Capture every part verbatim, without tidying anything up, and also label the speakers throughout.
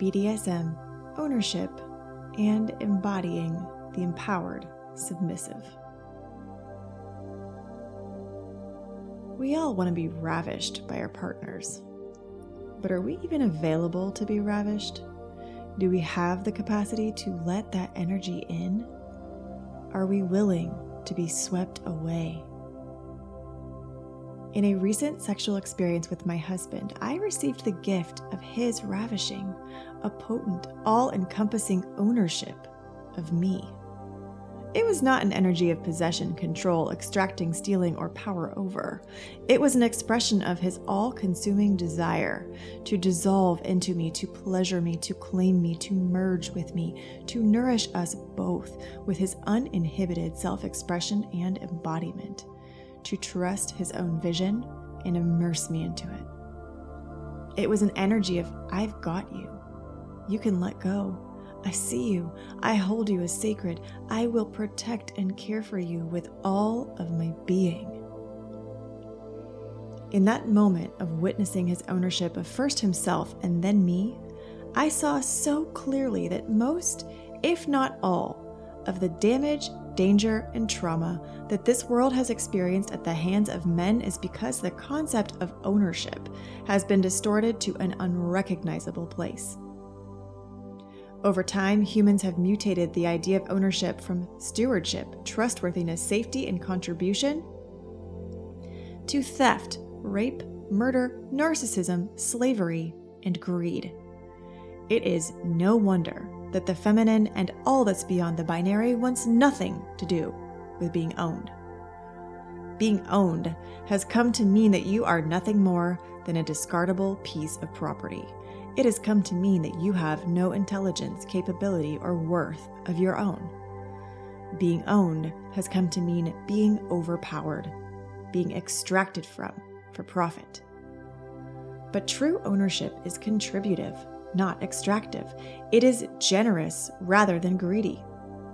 Speaker 1: B D S M, ownership, and embodying the empowered submissive. We all want to be ravished by our partners, but are we even available to be ravished? Do we have the capacity to let that energy in? Are we willing to be swept away? In a recent sexual experience with my husband, I received the gift of his ravishing, a potent, all-encompassing ownership of me. It was not an energy of possession, control, extracting, stealing, or power over. It was an expression of his all-consuming desire to dissolve into me, to pleasure me, to claim me, to merge with me, to nourish us both with his uninhibited self-expression and embodiment, to trust his own vision and immerse me into it. It was an energy of, I've got you. You can let go. I see you. I hold you as sacred. I will protect and care for you with all of my being. In that moment of witnessing his ownership of first himself and then me, I saw so clearly that most, if not all, of the damage, danger, and trauma that this world has experienced at the hands of men is because the concept of ownership has been distorted to an unrecognizable place. Over time, humans have mutated the idea of ownership from stewardship, trustworthiness, safety, and contribution to theft, rape, murder, narcissism, slavery, and greed. It is no wonder that the feminine and all that's beyond the binary wants nothing to do with being owned. Being owned has come to mean that you are nothing more than a discardable piece of property. It has come to mean that you have no intelligence, capability, or worth of your own. Being owned has come to mean being overpowered, being extracted from for profit. But true ownership is contributive, not extractive. It is generous rather than greedy.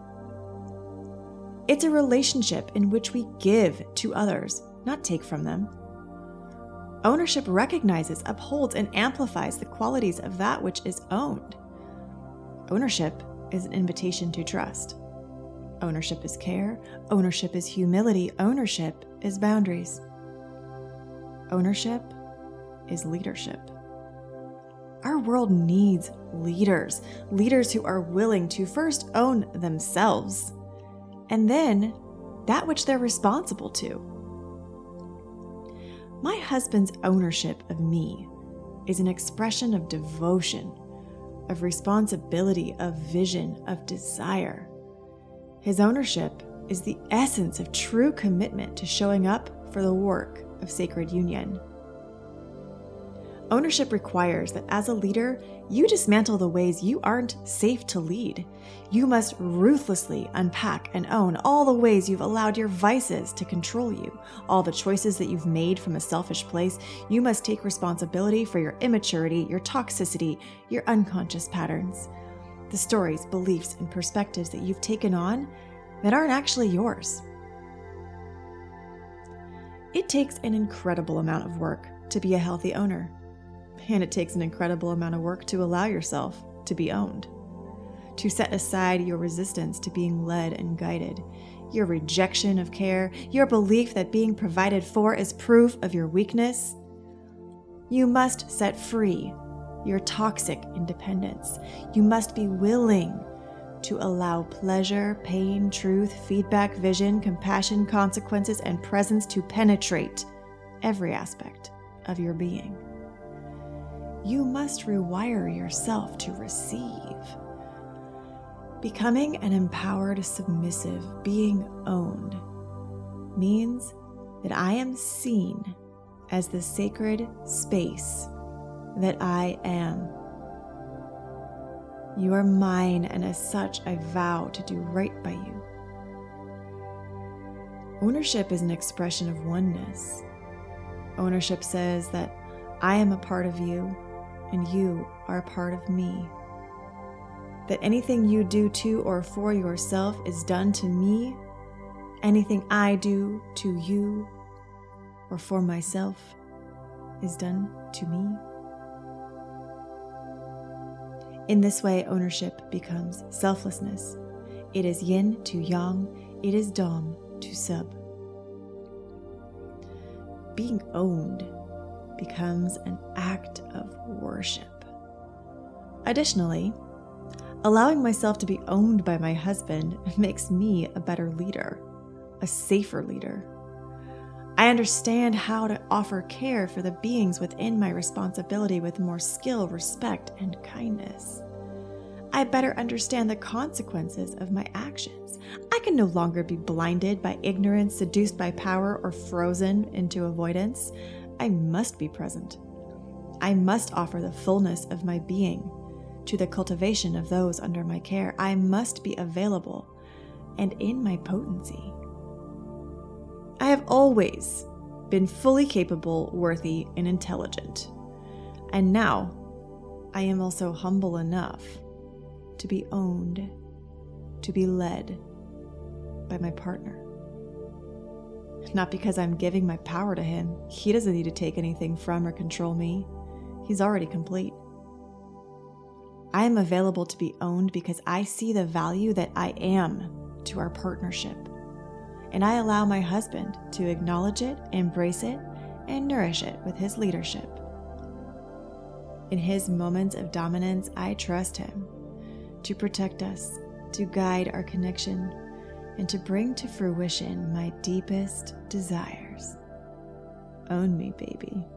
Speaker 1: It's a relationship in which we give to others, not take from them. Ownership recognizes, upholds, and amplifies the qualities of that which is owned. Ownership is an invitation to trust. Ownership is care. Ownership is humility. Ownership is boundaries. Ownership is leadership. Our world needs leaders, leaders who are willing to first own themselves, and then that which they're responsible to. My husband's ownership of me is an expression of devotion, of responsibility, of vision, of desire. His ownership is the essence of true commitment to showing up for the work of sacred union. Ownership requires that as a leader, you dismantle the ways you aren't safe to lead. You must ruthlessly unpack and own all the ways you've allowed your vices to control you, all the choices that you've made from a selfish place. You must take responsibility for your immaturity, your toxicity, your unconscious patterns, the stories, beliefs, and perspectives that you've taken on that aren't actually yours. It takes an incredible amount of work to be a healthy owner. And it takes an incredible amount of work to allow yourself to be owned, to set aside your resistance to being led and guided, your rejection of care, your belief that being provided for is proof of your weakness. You must set free your toxic independence. You must be willing to allow pleasure, pain, truth, feedback, vision, compassion, consequences, and presence to penetrate every aspect of your being. You must rewire yourself to receive. Becoming an empowered, submissive, being owned means that I am seen as the sacred space that I am. You are mine, and as such, I vow to do right by you. Ownership is an expression of oneness. Ownership says that I am a part of you, and you are a part of me. That anything you do to or for yourself is done to me. Anything I do to you or for myself is done to me. In this way, ownership becomes selflessness. It is yin to yang, it is dom to sub. Being owned becomes an act of worship. Additionally, allowing myself to be owned by my husband makes me a better leader, a safer leader. I understand how to offer care for the beings within my responsibility with more skill, respect, and kindness. I better understand the consequences of my actions. I can no longer be blinded by ignorance, seduced by power, or frozen into avoidance. I must be present. I must offer the fullness of my being to the cultivation of those under my care. I must be available and in my potency. I have always been fully capable, worthy, and intelligent. And now I am also humble enough to be owned, to be led by my partner. Not because I'm giving my power to him. He doesn't need to take anything from or control me. He's already complete. I am available to be owned because I see the value that I am to our partnership. And I allow my husband to acknowledge it, embrace it, and nourish it with his leadership. In his moments of dominance, I trust him to protect us, to guide our connection, and to bring to fruition my deepest desires. Own me, baby.